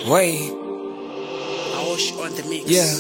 Way. Aosh on the mix. Yeah.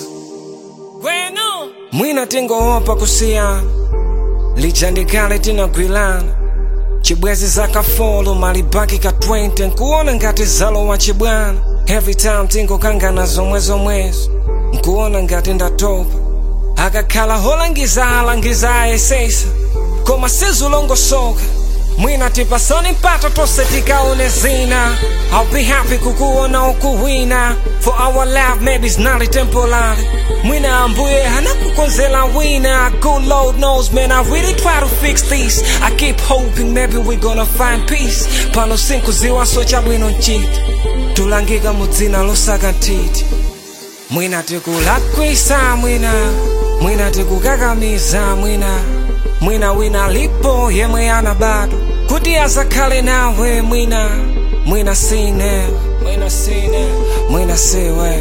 Bueno. Mwina tingowopa kusiyana lijandikale tinagwilana chibwezi zakafolo malibaki ka 20 nkuona ngati zalo wa chibwana. Every time tingokangana zomwezo nkuona ngati ndatopa akakhala holangiza ayesesa koma sizulongosoka mwina tipasoni mpato tose tikaone zina. I'll be happy kukuona ukuwina for our life, maybe it's not temporary. Mwina ambuye hanakukonzela wina. Good Lord knows, man, I really try to fix this. I keep hoping maybe we're gonna find peace. Pano sinkuziwa socha bwino nchiti tulangika mudzina losaka ntiti. Mwina tikulakwisa mwina tikukakamiza mwina wina lipo yemwe ana bado kuti azakhale nawe mwina sine mwina siwe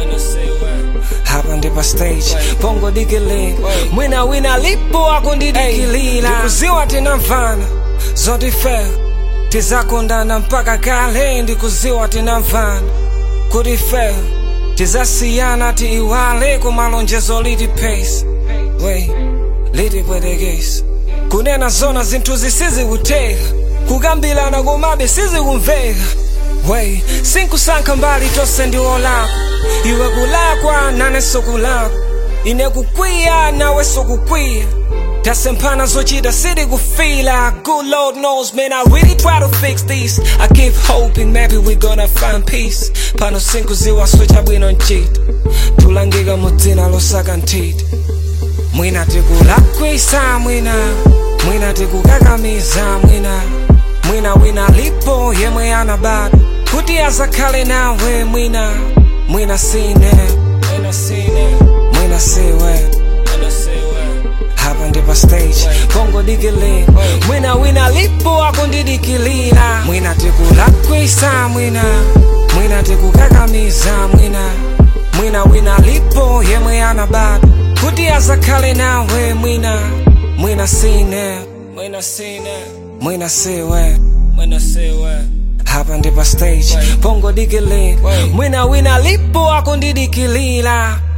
hapa ndipa stage pongo dikili mwina wina lipo akundidikilila ndikuziwa tinamvana zotife tizakondana mpaka kale ndikuziwa tinamvana kuti fe tizasiyana tiiwale kumalonjezo liti pace we liti pwetekesi kunena zona zinthu zisizikuteka kukambilana komabe sizikumveka we sinkusankha mbali tonse ndiwolako iwe kulakwa nane sokulakwa ine kukwiya nawe sokukwiya tasemphana zochita siti kufila. Good Lord knows, man, I really try to fix this. I keep hoping maybe we're gonna find peace. Pano sinkuziwa switcha bwino nchiti tulangika mudzina losaka ntiti. Mwina tikulakwisa mwina tikukakamiza mwina wina lipo yemwe ana bado kuti azakhale nawe mwina sine mwina siwe hapa ndipa stage pongo dikili mwina wina lipo akundidikilila. Mwina tikulakwisa mwina tikukakamiza mwina wina lipo yemwe ana bado kuti azakhale nawe mwina sine mwina siwe hapa ndipa stage pongo dikili mwina wina lipo akundidikilila.